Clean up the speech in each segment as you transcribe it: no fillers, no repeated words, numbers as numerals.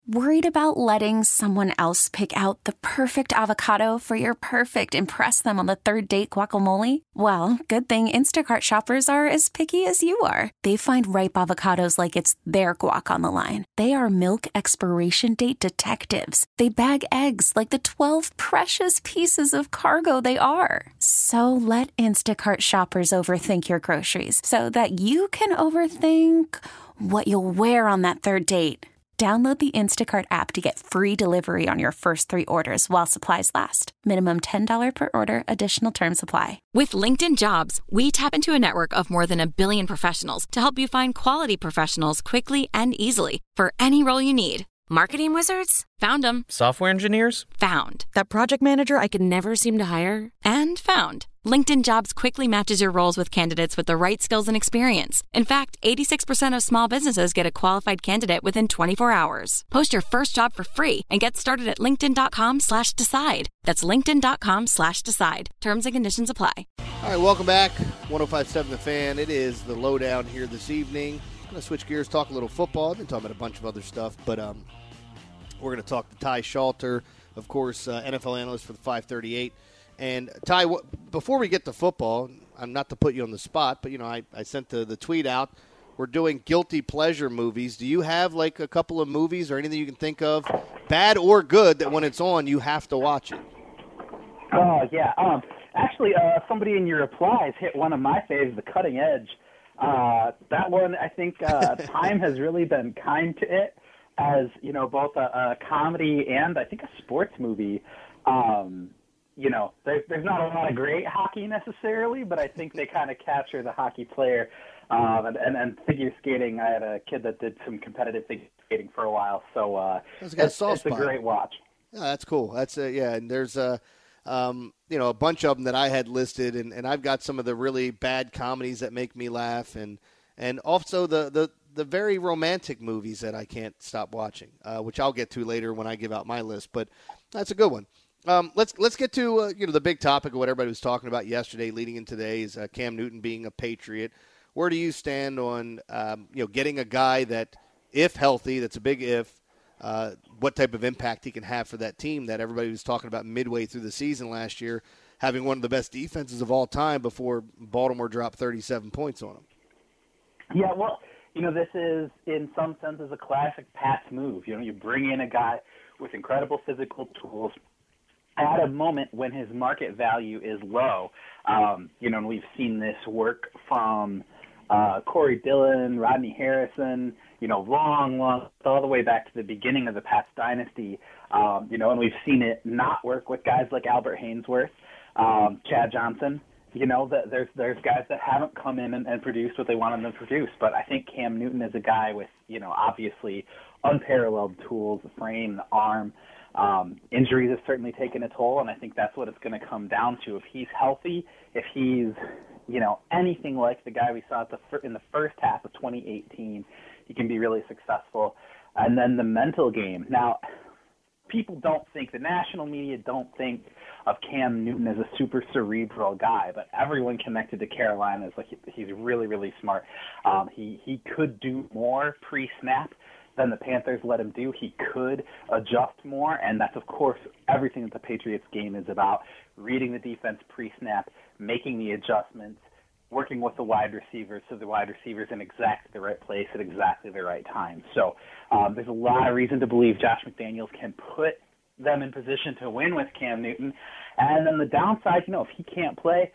Worried about letting someone else pick out the perfect avocado for your perfect impress them on the third date guacamole? Well, good thing Instacart shoppers are as picky as you are. They find ripe avocados like it's their guac on the line. They are milk expiration date detectives. They bag eggs like the 12 precious pieces of cargo they are. So let Instacart shoppers overthink your groceries so that you can overthink what you'll wear on that third date. Download the Instacart app to get free delivery on your first 3 orders while supplies last. Minimum $10 per order. Additional terms apply. With LinkedIn Jobs, we tap into a network of more than 1 billion professionals to help you find quality professionals quickly and easily for any role you need. Marketing wizards? Found them. Software engineers? Found. That project manager I could never seem to hire? And found. LinkedIn Jobs quickly matches your roles with candidates with the right skills and experience. In fact, 86% of small businesses get a qualified candidate within 24 hours. Post your first job for free and get started at linkedin.com/decide. That's linkedin.com/decide. Terms and conditions apply. All right, welcome back. 105.7 The Fan. It is the lowdown here this evening. I'm going to switch gears, talk a little football. I've been talking about a bunch of other stuff, but we're going to talk to Ty Schalter, of course, NFL analyst for the 538. And, Ty, before we get to football, I'm not to put you on the spot, but, I sent the tweet out. We're doing guilty pleasure movies. Do you have, like, a couple of movies or anything you can think of, bad or good, that when it's on, you have to watch it? Oh, yeah. Actually, somebody in your replies hit one of my faves, The Cutting Edge. That one, I think time has really been kind to it as, both a comedy and I think a sports movie. There's not a lot of great hockey necessarily, but I think they kind of capture the hockey player. And figure skating, I had a kid that did some competitive figure skating for a while, so it's a great watch. Yeah, that's cool. That's and there's a bunch of them that I had listed, and I've got some of the really bad comedies that make me laugh, and also the very romantic movies that I can't stop watching, which I'll get to later when I give out my list. But that's a good one. Let's get to the big topic of what everybody was talking about yesterday, leading into today, is Cam Newton being a Patriot. Where do you stand on getting a guy that, if healthy, that's a big if, what type of impact he can have for that team that everybody was talking about midway through the season last year, having one of the best defenses of all time before Baltimore dropped 37 points on him? Yeah, well, this is, in some senses, a classic Pats move. You bring in a guy with incredible physical tools at a moment when his market value is low. And we've seen this work from Corey Dillon, Rodney Harrison, long, all the way back to the beginning of the Pats dynasty, and we've seen it not work with guys like Albert Hainsworth, Chad Johnson. There's guys that haven't come in and produced what they wanted them to produce, but I think Cam Newton is a guy with, obviously unparalleled tools, the frame, the arm. Injuries have certainly taken a toll, and I think that's what it's going to come down to. If he's healthy, if he's, anything like the guy we saw in the first half of 2018, he can be really successful. And then the mental game. Now, people don't think, the national media don't think of Cam Newton as a super cerebral guy, but everyone connected to Carolina is like he's really, really smart. He could do more pre-snap than the Panthers let him do. He could adjust more, and that's, of course, everything that the Patriots game is about, reading the defense pre-snap, making the adjustments, working with the wide receivers so the wide receiver's in exactly the right place at exactly the right time. So there's a lot of reason to believe Josh McDaniels can put them in position to win with Cam Newton. And then the downside, if he can't play,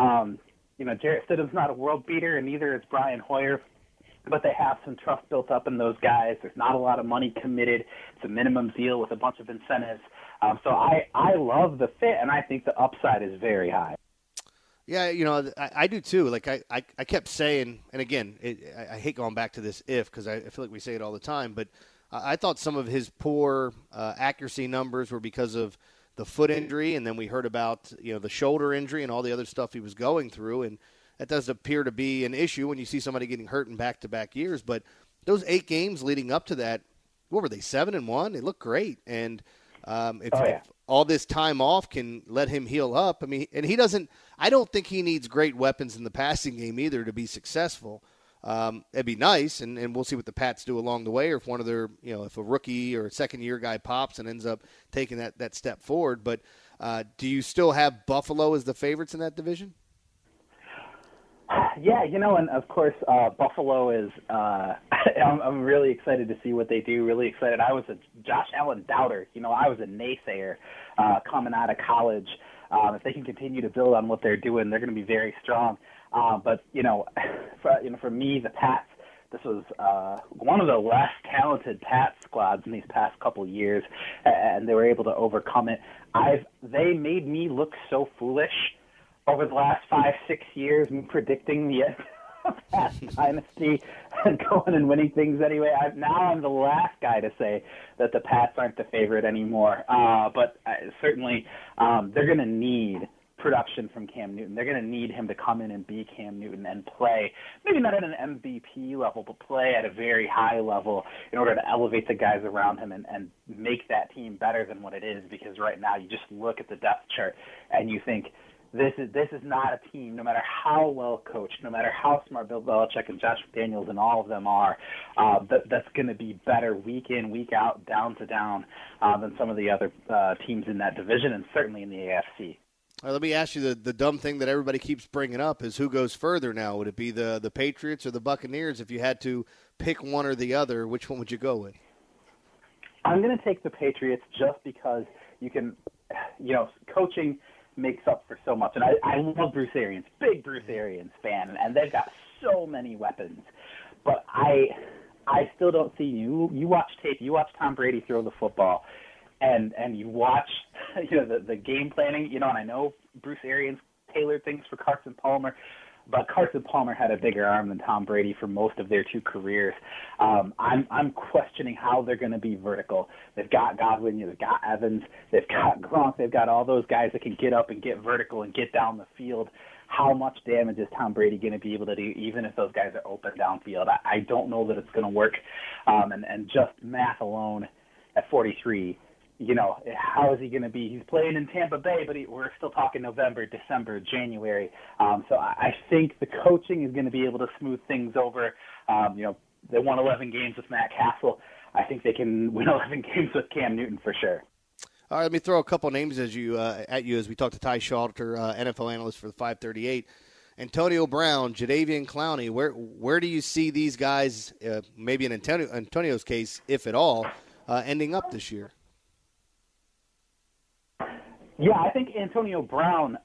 Jarrett Stidham's not a world beater, and neither is Brian Hoyer. But they have some trust built up in those guys. There's not a lot of money committed. It's a minimum deal with a bunch of incentives. So I love the fit, and I think the upside is very high. Yeah, I do too. Like I kept saying, and again, I hate going back to this because I feel like we say it all the time, but I thought some of his poor accuracy numbers were because of the foot injury, and then we heard about the shoulder injury and all the other stuff he was going through, and that does appear to be an issue when you see somebody getting hurt in back-to-back years. But those 8 games leading up to that, what were they, 7-1? They look great. And if all this time off can let him heal up, I mean, and he doesn't – I don't think he needs great weapons in the passing game either to be successful. It'd be nice, and we'll see what the Pats do along the way, or if one of their, if a rookie or a second-year guy pops and ends up taking that step forward. But do you still have Buffalo as the favorites in that division? Yeah, and of course, Buffalo is. I'm really excited to see what they do. Really excited. I was a Josh Allen doubter. I was a naysayer coming out of college. If they can continue to build on what they're doing, they're going to be very strong. But for me, the Pats, this was one of the less talented Pats squads in these past couple of years, and they were able to overcome it. They made me look so foolish over the last 5-6 years, predicting the Pats dynasty and going and winning things anyway. Now I'm the last guy to say that the Pats aren't the favorite anymore. But certainly they're going to need production from Cam Newton. They're going to need him to come in and be Cam Newton and play, maybe not at an MVP level, but play at a very high level in order to elevate the guys around him and make that team better than what it is. Because right now you just look at the depth chart and you think, this is not a team, no matter how well coached, no matter how smart Bill Belichick and Josh McDaniels and all of them are, that's going to be better week in, week out, down to down than some of the other teams in that division and certainly in the AFC. All right, let me ask you the dumb thing that everybody keeps bringing up is who goes further now? Would it be the Patriots or the Buccaneers? If you had to pick one or the other, which one would you go with? I'm going to take the Patriots just because you can, coaching – makes up for so much. And I love Bruce Arians, big Bruce Arians fan, and they've got so many weapons. But I still don't see you watch tape, you watch Tom Brady throw the football, and you watch the game planning, and I know Bruce Arians tailored things for Carson Palmer, but Carson Palmer had a bigger arm than Tom Brady for most of their two careers. I'm questioning how they're going to be vertical. They've got Godwin, they've got Evans, they've got Gronk, they've got all those guys that can get up and get vertical and get down the field. How much damage is Tom Brady going to be able to do, even if those guys are open downfield? I don't know that it's going to work. And just math alone at 43, how is he going to be? He's playing in Tampa Bay, but we're still talking November, December, January. So I think the coaching is going to be able to smooth things over. They won 11 games with Matt Castle. I think they can win 11 games with Cam Newton for sure. All right, let me throw a couple names at you as we talk to Ty Schalter, NFL analyst for the 538. Antonio Brown, Jadeveon Clowney, where do you see these guys, maybe in Antonio's case, if at all, ending up this year? Yeah, I think Antonio Brown,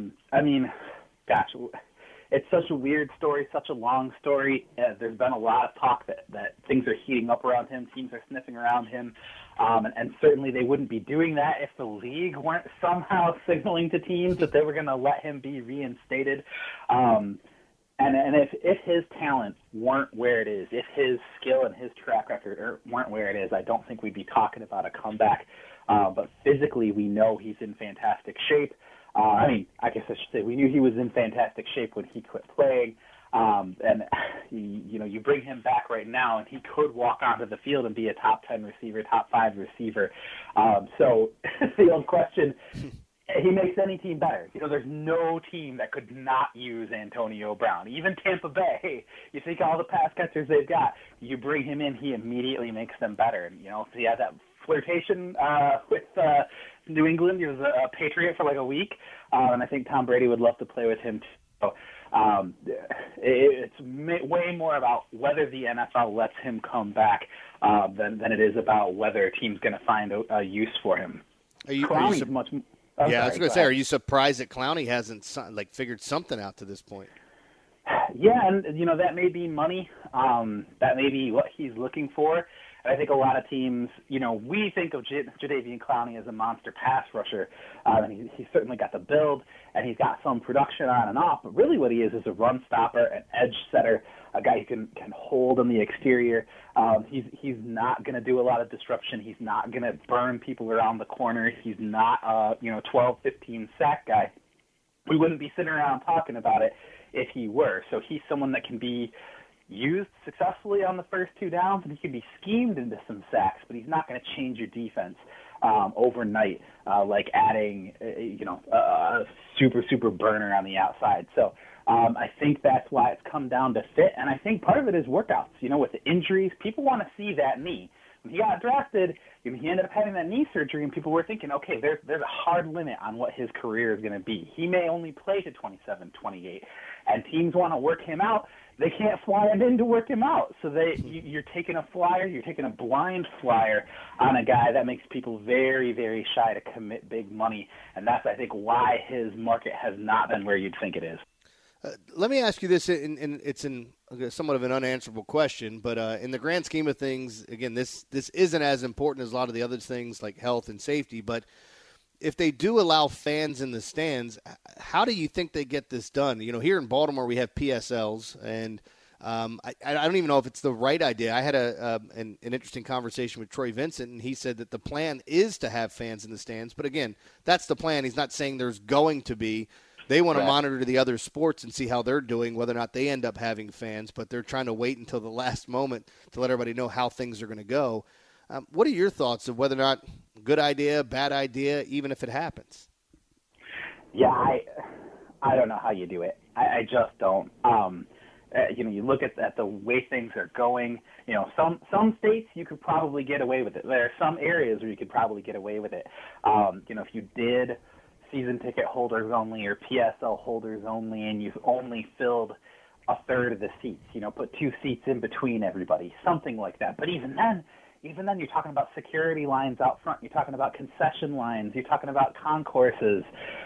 it's such a weird story, such a long story. There's been a lot of talk that things are heating up around him, teams are sniffing around him, and certainly they wouldn't be doing that if the league weren't somehow signaling to teams that they were going to let him be reinstated. And if his talent weren't where it is, if his skill and his track record weren't where it is, I don't think we'd be talking about a comeback. But physically, we know he's in fantastic shape. I guess I should say we knew he was in fantastic shape when he quit playing. And you bring him back right now, and he could walk onto the field and be a top 10 receiver, top 5 receiver. So the old question, he makes any team better. There's no team that could not use Antonio Brown. Even Tampa Bay, you think all the pass catchers they've got, you bring him in, he immediately makes them better. And, so he has that flirtation with New England. He was a Patriot for like a week, and I think Tom Brady would love to play with him too. So, it's way more about whether the NFL lets him come back than it is about whether a team's going to find a use for him. Are you I was going to say, are you surprised that Clowney hasn't figured something out to this point? Yeah, and that may be money. That may be what he's looking for. And I think a lot of teams, we think of Jadeveon Clowney as a monster pass rusher, and he's certainly got the build, and he's got some production on and off. But really, what he is a run stopper, an edge setter, a guy who can hold on the exterior. He's not going to do a lot of disruption. He's not going to burn people around the corner. He's not a 12, 15 sack guy. We wouldn't be sitting around talking about it if he were. So he's someone that can be used successfully on the first 2 downs, and he can be schemed into some sacks, but he's not going to change your defense overnight, like adding, a super burner on the outside. So I think that's why it's come down to fit, and I think part of it is workouts. With the injuries, people want to see that knee. When he got drafted, he ended up having that knee surgery, and people were thinking, okay, there's a hard limit on what his career is going to be. He may only play to 27, 28, and teams want to work him out. They can't fly him in to work him out. So you're taking a flyer, you're taking a blind flyer on a guy that makes people very, very shy to commit big money, and that's, I think, why his market has not been where you'd think it is. Let me ask you this, and it's somewhat of an unanswerable question, but in the grand scheme of things, again, this isn't as important as a lot of the other things like health and safety, but if they do allow fans in the stands, how do you think they get this done? Here in Baltimore we have PSLs, and I don't even know if it's the right idea. I had an interesting conversation with Troy Vincent, and he said that the plan is to have fans in the stands, but again, that's the plan. He's not saying there's going to be. They want to monitor the other sports and see how they're doing, whether or not they end up having fans, but they're trying to wait until the last moment to let everybody know how things are going to go. What are your thoughts of whether or not good idea, bad idea, even if it happens? Yeah, I don't know how you do it. I just don't. You look at the way things are going. Some states you could probably get away with it. There are some areas where you could probably get away with it. If you did season ticket holders only or PSL holders only, and you've only filled a third of the seats, put 2 seats in between everybody, something like that. But even then, you're talking about security lines out front. You're talking about concession lines. You're talking about concourses.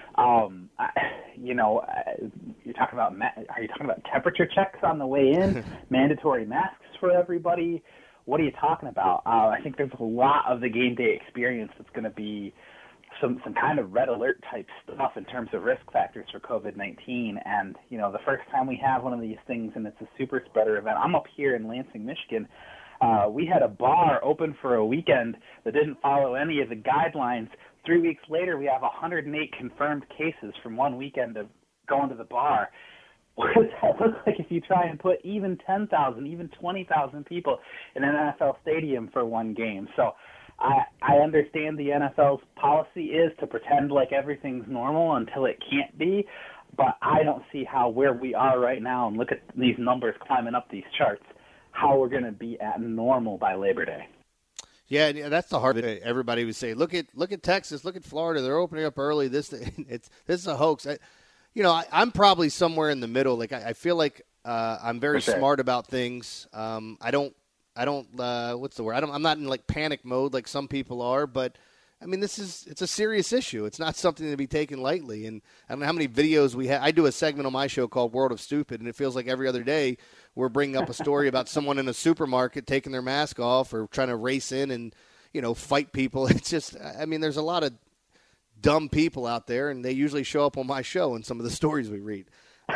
You're talking about, are you talking about temperature checks on the way in, mandatory masks for everybody? What are you talking about? I think there's a lot of the game day experience that's going to be some kind of red alert type stuff in terms of risk factors for COVID-19. And, the first time we have one of these things and it's a super spreader event, I'm up here in Lansing, Michigan. We had a bar open for a weekend that didn't follow any of the guidelines. 3 weeks later, we have 108 confirmed cases from one weekend of going to the bar. What does that look like if you try and put even 10,000, even 20,000 people in an NFL stadium for one game? So I understand the NFL's policy is to pretend like everything's normal until it can't be, but I don't see how where we are right now, and look at these numbers climbing up these charts, how we're going to be at normal by Labor Day. Yeah, that's the hard bit. Everybody would say, look at Texas, look at Florida. They're opening up early. This is a hoax. I'm probably somewhere in the middle. Like I feel like I'm very smart about things. I don't what's the word? I'm not in like panic mode like some people are, but I mean, it's a serious issue. It's not something to be taken lightly. And I don't know how many videos we have. I do a segment on my show called World of Stupid, and it feels like every other day we're bringing up a story about someone in a supermarket taking their mask off or trying to race in and, fight people. It's just, I mean, there's a lot of dumb people out there, and they usually show up on my show in some of the stories we read.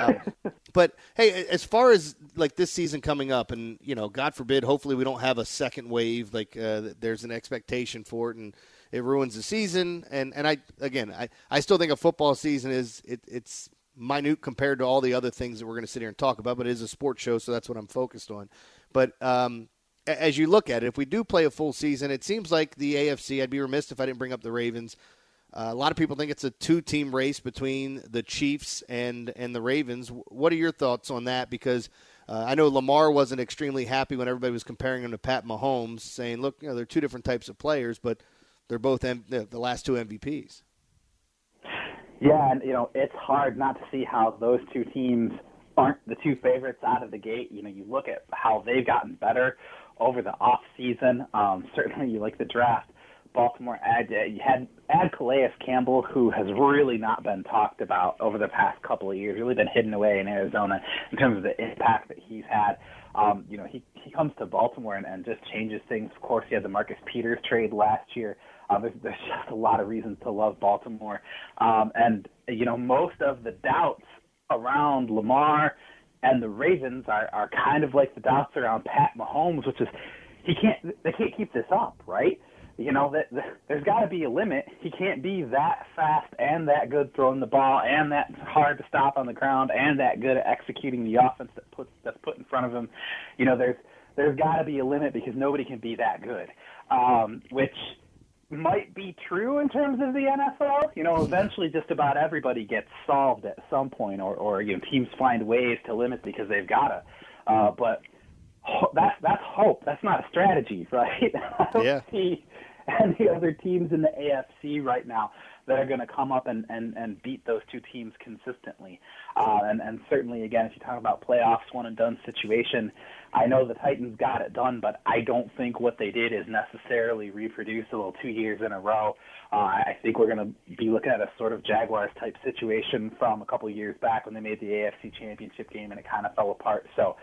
But hey, as far as like this season coming up, and God forbid, hopefully we don't have a second wave. Like there's an expectation for it, and it ruins the season. And I still think a football season it's minute compared to all the other things that we're going to sit here and talk about. But it is a sports show, so that's what I'm focused on. But as you look at it, if we do play a full season, it seems like the AFC. I'd be remiss if I didn't bring up the Ravens. A lot of people think it's a 2-team race between the Chiefs and the Ravens. What are your thoughts on that? Because I know Lamar wasn't extremely happy when everybody was comparing him to Pat Mahomes, saying, look, they're two different types of players, but they're both the last two MVPs. Yeah, and, it's hard not to see how those two teams aren't the two favorites out of the gate. You look at how they've gotten better over the off season. Certainly you like the draft. Baltimore you had Calais Campbell, who has really not been talked about over the past couple of years, really been hidden away in Arizona in terms of the impact that he's had. He comes to Baltimore and just changes things. Of course, he had the Marcus Peters trade last year. There's just a lot of reasons to love Baltimore. Most of the doubts around Lamar and the Ravens are kind of like the doubts around Pat Mahomes, which is they can't keep this up, right? There's got to be a limit. He can't be that fast and that good throwing the ball and that hard to stop on the ground and that good at executing the offense that's put in front of him. There's got to be a limit because nobody can be that good, which might be be true in terms of the NFL. Eventually just about everybody gets solved at some point, or teams find ways to limit because they've got to. But that's hope. That's not a strategy, right? I don't see any other teams in the AFC right now that are going to come up and beat those two teams consistently. And certainly, again, if you talk about playoffs, one-and-done situation, I know the Titans got it done, but I don't think what they did is necessarily reproducible 2 years in a row. I think we're going to be looking at a sort of Jaguars-type situation from a couple of years back when they made the AFC Championship game and it kind of fell apart. So,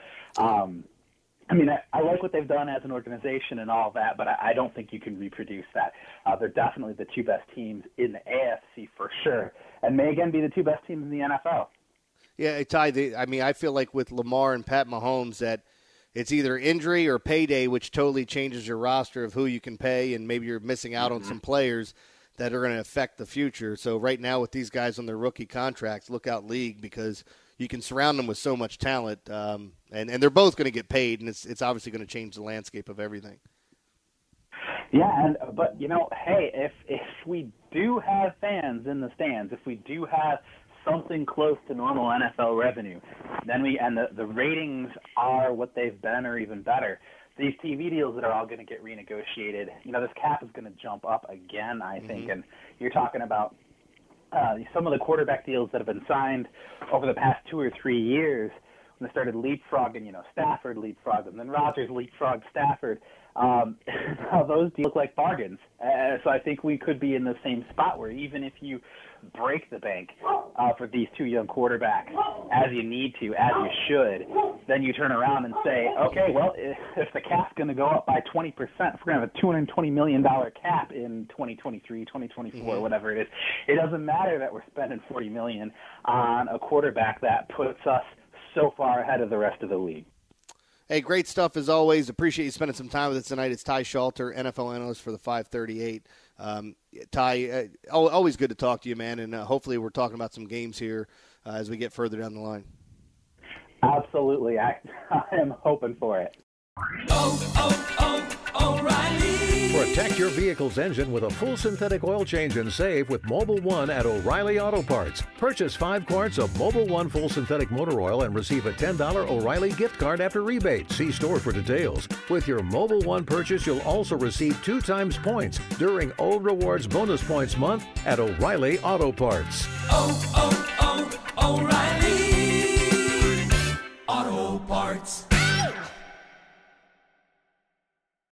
I like what they've done as an organization and all that, but I don't think you can reproduce that. They're definitely the two best teams in the AFC for sure, and may again be the two best teams in the NFL. Yeah, Ty, I feel like with Lamar and Pat Mahomes that it's either injury or payday, which totally changes your roster of who you can pay, and maybe you're missing out on some players that are going to affect the future. So right now with these guys on their rookie contracts, look out league, because you can surround them with so much talent, and they're both going to get paid, and it's obviously going to change the landscape of everything. Yeah, but hey, if we do have fans in the stands, if we do have something close to normal NFL revenue, then the ratings are what they've been or even better. These TV deals that are all going to get renegotiated, this cap is going to jump up again, I think, and you're talking about some of the quarterback deals that have been signed over the past 2 or 3 years, when they started leapfrogging, Stafford leapfrogged them, then Rodgers leapfrogged Stafford. Now those deals look like bargains. So I think we could be in the same spot where even if you break the bank for these two young quarterbacks as you need to, as you should, then you turn around and say, okay, well, if the cap's going to go up by 20%, if we're going to have a $220 million cap in 2023, 2024, whatever it is, it doesn't matter that we're spending $40 million on a quarterback that puts us so far ahead of the rest of the league. Hey, great stuff as always. Appreciate you spending some time with us tonight. It's Ty Schalter, NFL analyst for the 538. Ty, always good to talk to you, man, and hopefully we're talking about some games here as we get further down the line. Absolutely. I am hoping for it. O'Reilly. Protect your vehicle's engine with a full synthetic oil change and save with Mobil 1 at O'Reilly Auto Parts. Purchase 5 quarts of Mobil 1 full synthetic motor oil and receive a $10 O'Reilly gift card after rebate. See store for details. With your Mobil 1 purchase, you'll also receive 2 times points during O Rewards Bonus Points Month at O'Reilly Auto Parts. O'Reilly Auto Parts.